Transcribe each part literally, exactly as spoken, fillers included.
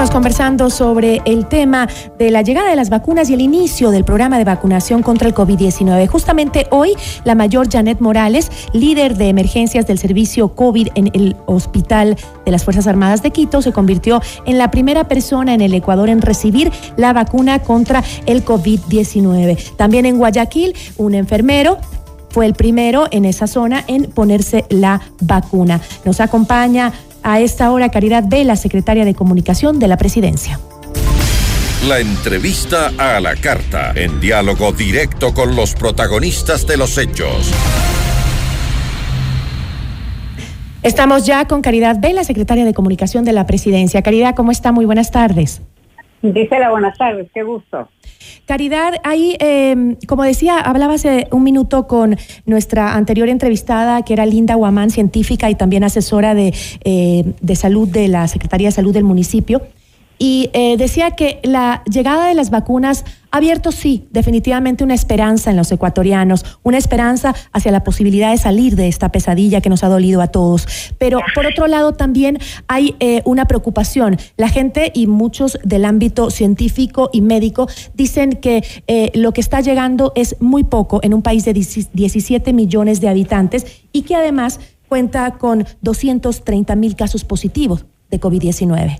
Seguimos conversando sobre el tema de la llegada de las vacunas y el inicio del programa de vacunación contra el COVID diecinueve. Justamente hoy, la mayor Janet Morales, líder de emergencias del servicio COVID en el Hospital de las Fuerzas Armadas de Quito, se convirtió en la primera persona en el Ecuador en recibir la vacuna contra el COVID diecinueve. También en Guayaquil, un enfermero fue el primero en esa zona en ponerse la vacuna. Nos acompaña a esta hora Caridad Vela, secretaria de Comunicación de la Presidencia. La entrevista a la carta, en diálogo directo con los protagonistas de los hechos. Estamos ya con Caridad Vela, secretaria de Comunicación de la Presidencia. Caridad, ¿cómo está? Muy buenas tardes. Gisela, buenas tardes, qué gusto. Caridad, ahí, eh, como decía, hablaba hace un minuto con nuestra anterior entrevistada, que era Linda Guamán, científica y también asesora de, eh, de salud de la Secretaría de Salud del municipio, y eh, decía que la llegada de las vacunas ha abierto, sí, definitivamente una esperanza en los ecuatorianos, una esperanza hacia la posibilidad de salir de esta pesadilla que nos ha dolido a todos. Pero por otro lado también hay eh, una preocupación. La gente y muchos del ámbito científico y médico dicen que eh, lo que está llegando es muy poco en un país de diecisiete millones de habitantes y que además cuenta con doscientos treinta mil casos positivos de COVID diecinueve.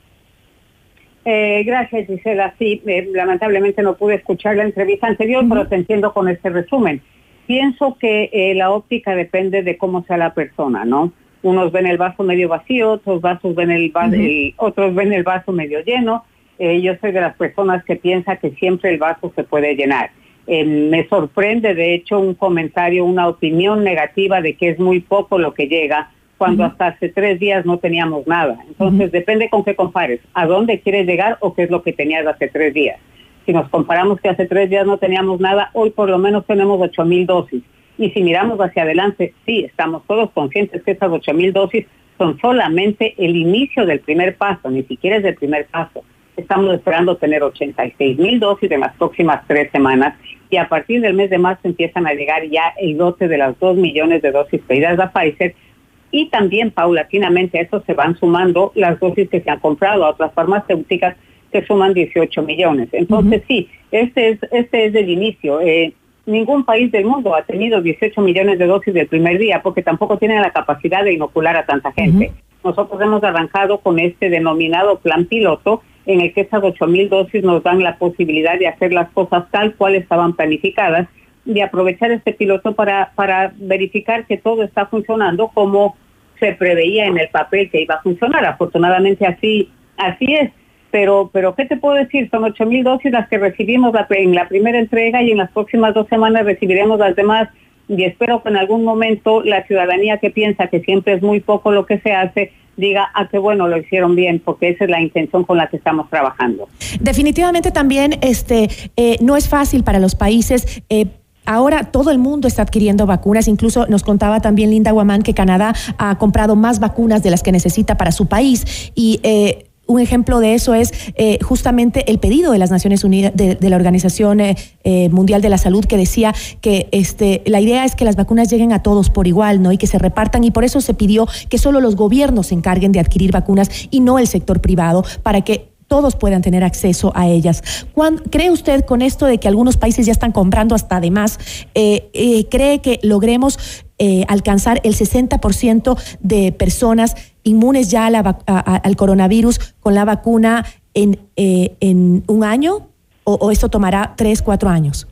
Eh, gracias, Gisela. Sí, eh, lamentablemente no pude escuchar la entrevista anterior, uh-huh. pero te entiendo con este resumen. Pienso que eh, la óptica depende de cómo sea la persona, ¿no? Unos ven el vaso medio vacío, otros vasos ven el, va- uh-huh. el otros ven el vaso medio lleno. Eh, yo soy de las personas que piensa que siempre el vaso se puede llenar. Eh, me sorprende, de hecho, un comentario, una opinión negativa de que es muy poco lo que llega, cuando uh-huh. hasta hace tres días no teníamos nada. Entonces, uh-huh. depende con qué compares, a dónde quieres llegar o qué es lo que tenías hace tres días. Si nos comparamos que hace tres días no teníamos nada, hoy por lo menos tenemos ocho mil dosis. Y si miramos hacia adelante, sí, estamos todos conscientes que esas ocho mil dosis son solamente el inicio del primer paso, ni siquiera es el primer paso. Estamos esperando tener ochenta y seis mil dosis en las próximas tres semanas y a partir del mes de marzo empiezan a llegar ya el lote de las dos millones de dosis pedidas a Pfizer. Y también paulatinamente a eso se van sumando las dosis que se han comprado a otras farmacéuticas que suman dieciocho millones. Entonces uh-huh. sí, este es, este es el inicio. Eh, ningún país del mundo ha tenido dieciocho millones de dosis del primer día porque tampoco tienen la capacidad de inocular a tanta gente. Uh-huh. Nosotros hemos arrancado con este denominado plan piloto en el que esas ocho mil dosis nos dan la posibilidad de hacer las cosas tal cual estaban planificadas, de aprovechar este piloto para, para verificar que todo está funcionando como se preveía en el papel que iba a funcionar. Afortunadamente así así es. Pero, pero ¿qué te puedo decir? Son ocho mil dosis las que recibimos la, en la primera entrega y en las próximas dos semanas recibiremos las demás. Y espero que en algún momento la ciudadanía que piensa que siempre es muy poco lo que se hace, diga, ah, qué bueno, lo hicieron bien, porque esa es la intención con la que estamos trabajando. Definitivamente también este eh, no es fácil para los países. Eh, Ahora todo el mundo está adquiriendo vacunas, incluso nos contaba también Linda Guamán que Canadá ha comprado más vacunas de las que necesita para su país y eh, un ejemplo de eso es eh, justamente el pedido de las Naciones Unidas, de, de la Organización eh, eh, Mundial de la Salud, que decía que este, la idea es que las vacunas lleguen a todos por igual, ¿no? Y que se repartan, y por eso se pidió que solo los gobiernos se encarguen de adquirir vacunas y no el sector privado, para que todos puedan tener acceso a ellas. ¿Cuándo, ¿Cree usted con esto de que algunos países ya están comprando hasta además, eh, eh, cree que logremos eh, alcanzar el sesenta por ciento de personas inmunes ya a la, a, a, al coronavirus con la vacuna en, eh, en un año o, o esto tomará tres, cuatro años?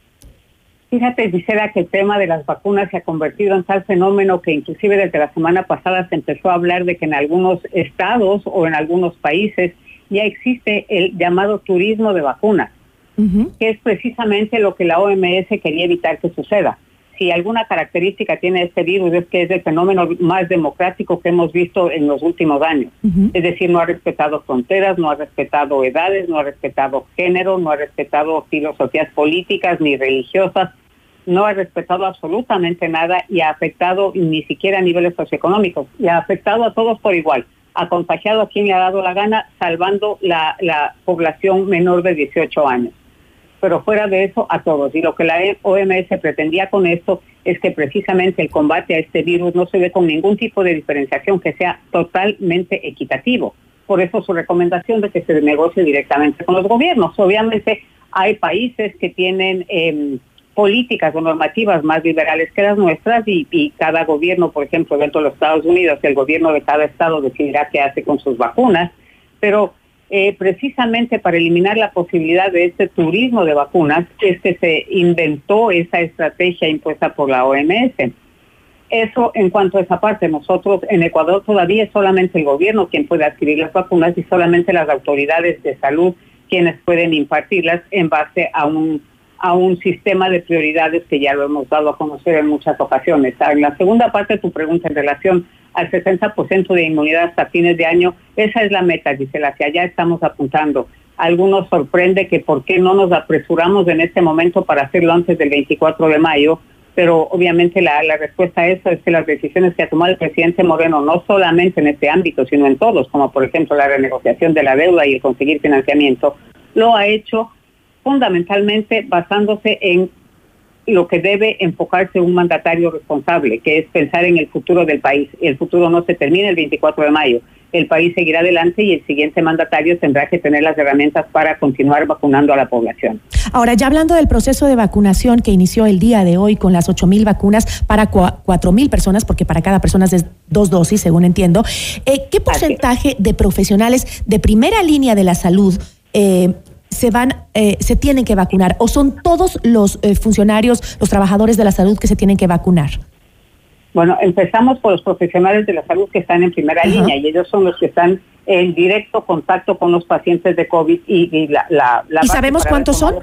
Fíjate, Gisela, que el tema de las vacunas se ha convertido en tal fenómeno que inclusive desde la semana pasada se empezó a hablar de que en algunos estados o en algunos países ya existe el llamado turismo de vacunas, uh-huh. que es precisamente lo que la O M S quería evitar que suceda. Si alguna característica tiene este virus es que es el fenómeno más democrático que hemos visto en los últimos años. Uh-huh. Es decir, no ha respetado fronteras, no ha respetado edades, no ha respetado género, no ha respetado filosofías políticas ni religiosas, no ha respetado absolutamente nada y ha afectado ni siquiera a niveles socioeconómicos, y ha afectado a todos por igual. Ha contagiado a quien le ha dado la gana, salvando la, la población menor de dieciocho años. Pero fuera de eso, a todos. Y lo que la O M S pretendía con esto es que precisamente el combate a este virus no se ve con ningún tipo de diferenciación, que sea totalmente equitativo. Por eso su recomendación de que se negocie directamente con los gobiernos. Obviamente hay países que tienen eh, políticas o normativas más liberales que las nuestras y, y cada gobierno, por ejemplo, dentro de los Estados Unidos, el gobierno de cada estado decidirá qué hace con sus vacunas, pero eh, precisamente para eliminar la posibilidad de este turismo de vacunas es que se inventó esa estrategia impuesta por la O M S. Eso en cuanto a esa parte. Nosotros en Ecuador todavía es solamente el gobierno quien puede adquirir las vacunas y solamente las autoridades de salud quienes pueden impartirlas en base a un a un sistema de prioridades que ya lo hemos dado a conocer en muchas ocasiones. En la segunda parte de tu pregunta en relación al sesenta por ciento de inmunidad hasta fines de año, esa es la meta, Gisela, hacia allá estamos apuntando. A algunos sorprende que por qué no nos apresuramos en este momento para hacerlo antes del veinticuatro de mayo, pero obviamente la, la respuesta a eso es que las decisiones que ha tomado el presidente Moreno, no solamente en este ámbito, sino en todos, como por ejemplo la renegociación de la deuda y el conseguir financiamiento, lo ha hecho fundamentalmente basándose en lo que debe enfocarse un mandatario responsable, que es pensar en el futuro del país. El futuro no se termina el veinticuatro de mayo. El país seguirá adelante y el siguiente mandatario tendrá que tener las herramientas para continuar vacunando a la población. Ahora, ya hablando del proceso de vacunación que inició el día de hoy con las ocho mil vacunas para cuatro mil personas, porque para cada persona es dos dosis, según entiendo, eh, ¿qué porcentaje de profesionales de primera línea de la salud eh, se van, eh, se tienen que vacunar, o son todos los eh, funcionarios, los trabajadores de la salud que se tienen que vacunar? Bueno, empezamos por los profesionales de la salud que están en primera uh-huh. línea, y ellos son los que están en directo contacto con los pacientes de COVID. Y, y, la, la, la ¿Y sabemos cuántos son?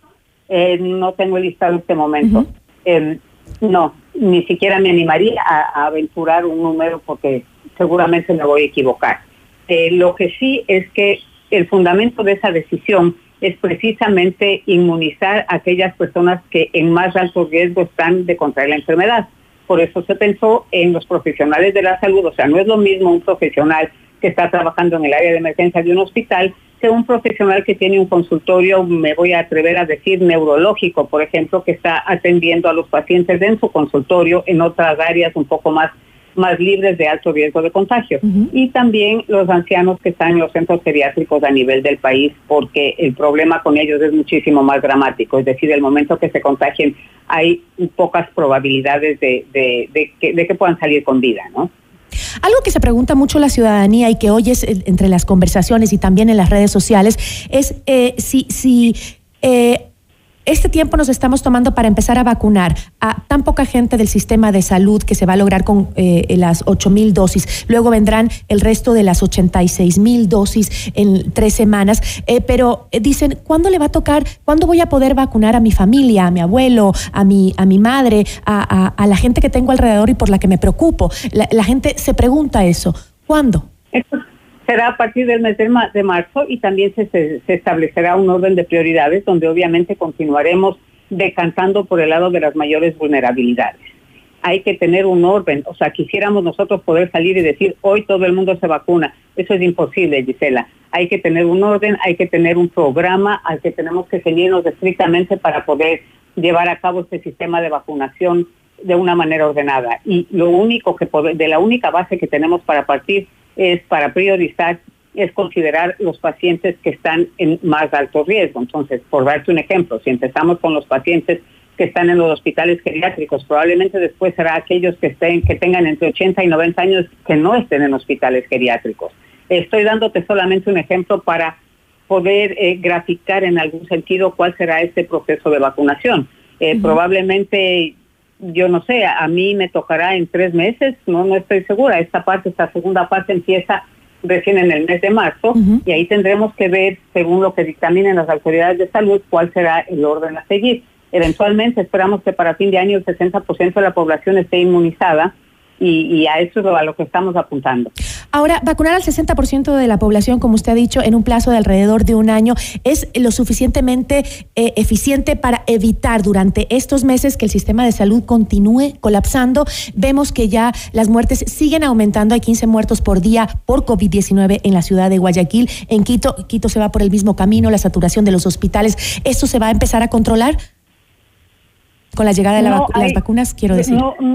Eh, no tengo el listado en este momento. Uh-huh. Eh, no, ni siquiera me animaría a, a aventurar un número porque seguramente me voy a equivocar. Eh, lo que sí es que el fundamento de esa decisión es precisamente inmunizar a aquellas personas que en más alto riesgo están de contraer la enfermedad. Por eso se pensó en los profesionales de la salud. O sea, no es lo mismo un profesional que está trabajando en el área de emergencia de un hospital que un profesional que tiene un consultorio, me voy a atrever a decir, neurológico, por ejemplo, que está atendiendo a los pacientes en su consultorio en otras áreas un poco más más libres de alto riesgo de contagio. Uh-huh. Y también los ancianos que están en los centros geriátricos a nivel del país, porque el problema con ellos es muchísimo más dramático. Es decir, el momento que se contagien hay pocas probabilidades de, de, de, que, de que puedan salir con vida, ¿no? Algo que se pregunta mucho la ciudadanía y que hoy es entre las conversaciones y también en las redes sociales es eh, si... si eh, este tiempo nos estamos tomando para empezar a vacunar a tan poca gente del sistema de salud que se va a lograr con eh, las ocho mil dosis. Luego vendrán el resto de las ochenta y seis mil dosis en tres semanas. Eh, pero eh, dicen, ¿cuándo le va a tocar? ¿Cuándo voy a poder vacunar a mi familia, a mi abuelo, a mi, a mi madre, a, a, a la gente que tengo alrededor y por la que me preocupo? La, la gente se pregunta eso. ¿Cuándo? Esto será a partir del mes de, ma- de marzo y también se, se, se establecerá un orden de prioridades donde obviamente continuaremos decantando por el lado de las mayores vulnerabilidades. Hay que tener un orden, o sea, quisiéramos nosotros poder salir y decir, hoy todo el mundo se vacuna. Eso es imposible, Gisela. Hay que tener un orden, hay que tener un programa al que tenemos que ceñirnos estrictamente para poder llevar a cabo este sistema de vacunación de una manera ordenada. Y lo único que pode- de la única base que tenemos para partir es para priorizar, es considerar los pacientes que están en más alto riesgo. Entonces, por darte un ejemplo, si empezamos con los pacientes que están en los hospitales geriátricos, probablemente después será aquellos que estén, que tengan entre ochenta y noventa años que no estén en hospitales geriátricos. Estoy dándote solamente un ejemplo para poder eh, graficar en algún sentido cuál será este proceso de vacunación. Eh, uh-huh. Probablemente... Yo no sé, a mí me tocará en tres meses, no no estoy segura. Esta parte, esta segunda parte empieza recién en el mes de marzo uh-huh. y ahí tendremos que ver, según lo que dictaminen las autoridades de salud, cuál será el orden a seguir. Eventualmente esperamos que para fin de año el sesenta por ciento de la población esté inmunizada y, y a eso es a lo que estamos apuntando. Ahora, vacunar al sesenta por ciento de la población, como usted ha dicho, en un plazo de alrededor de un año, ¿es lo suficientemente eh, eficiente para evitar durante estos meses que el sistema de salud continúe colapsando? Vemos que ya las muertes siguen aumentando, hay quince muertos por día por COVID diecinueve en la ciudad de Guayaquil. En Quito, Quito se va por el mismo camino, la saturación de los hospitales. ¿Esto se va a empezar a controlar con la llegada de la no vacu- hay, las vacunas, quiero decir? No, no.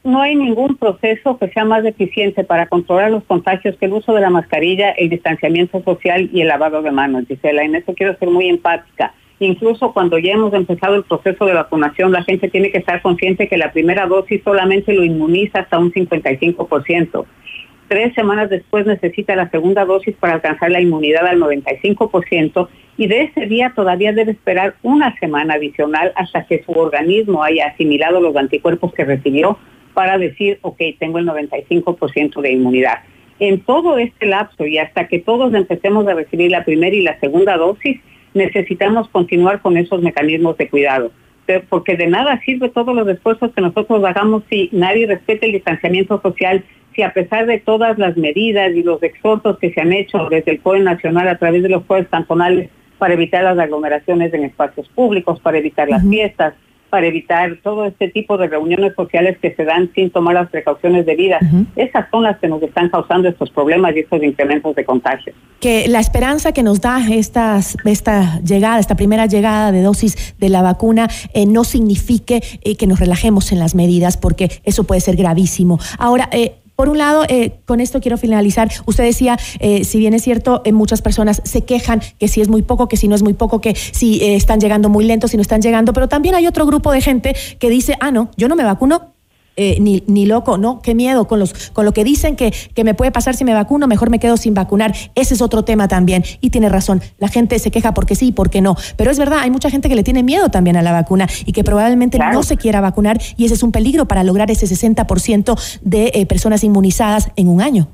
no hay ningún proceso que sea más eficiente para controlar los contagios que el uso de la mascarilla, el distanciamiento social y el lavado de manos, Gisela. En eso quiero ser muy empática. Incluso cuando ya hemos empezado el proceso de vacunación, la gente tiene que estar consciente que la primera dosis solamente lo inmuniza hasta un cincuenta y cinco por ciento. Tres semanas después necesita la segunda dosis para alcanzar la inmunidad al noventa y cinco por ciento y de ese día todavía debe esperar una semana adicional hasta que su organismo haya asimilado los anticuerpos que recibió para decir, ok, tengo el noventa y cinco por ciento de inmunidad. En todo este lapso y hasta que todos empecemos a recibir la primera y la segunda dosis, necesitamos continuar con esos mecanismos de cuidado, porque de nada sirve todos los esfuerzos que nosotros hagamos si nadie respeta el distanciamiento social, si a pesar de todas las medidas y los exhortos que se han hecho desde el C O E nacional a través de los C O Es cantonales para evitar las aglomeraciones en espacios públicos, para evitar las uh-huh. fiestas, para evitar todo este tipo de reuniones sociales que se dan sin tomar las precauciones debidas. Uh-huh. Esas son las que nos están causando estos problemas y estos incrementos de contagios. Que la esperanza que nos da estas, esta llegada, esta primera llegada de dosis de la vacuna, eh, no signifique eh, que nos relajemos en las medidas, porque eso puede ser gravísimo. Ahora, eh, Por un lado, eh, con esto quiero finalizar. Usted decía, eh, si bien es cierto, eh, muchas personas se quejan que si es muy poco, que si no es muy poco, que si eh, están llegando muy lento, si no están llegando, pero también hay otro grupo de gente que dice, ah, no, yo no me vacuno, eh, ni, ni loco, no, qué miedo con los con lo que dicen que, que me puede pasar si me vacuno, mejor me quedo sin vacunar. Ese es otro tema también, y tiene razón, la gente se queja porque sí y porque no, pero es verdad, hay mucha gente que le tiene miedo también a la vacuna y que probablemente claro. no se quiera vacunar, y ese es un peligro para lograr ese sesenta por ciento de eh, personas inmunizadas en un año.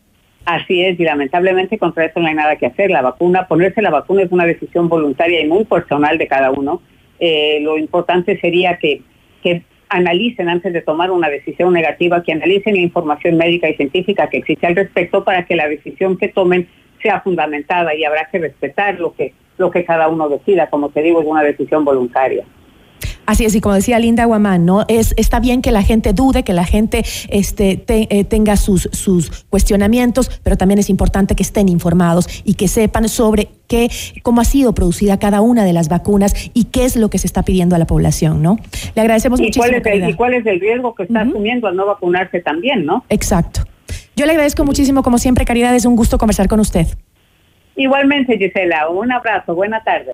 Así es, y lamentablemente contra eso no hay nada que hacer. La vacuna, ponerse la vacuna es una decisión voluntaria y muy personal de cada uno. Eh, lo importante sería que, que analicen antes de tomar una decisión negativa, que analicen la información médica y científica que existe al respecto para que la decisión que tomen sea fundamentada, y habrá que respetar lo que, lo que cada uno decida. Como te digo, es una decisión voluntaria. Así es, y como decía Linda Guamán, ¿no? Es, está bien que la gente dude, que la gente este, te, eh, tenga sus, sus cuestionamientos, pero también es importante que estén informados y que sepan sobre qué, cómo ha sido producida cada una de las vacunas y qué es lo que se está pidiendo a la población, ¿no? Le agradecemos ¿Y muchísimo. Cuál es el, ¿Y cuál es el riesgo que está uh-huh. asumiendo al no vacunarse también, no? Exacto. Yo le agradezco muchísimo, como siempre, Caridad, es un gusto conversar con usted. Igualmente, Gisela, un abrazo, buena tarde.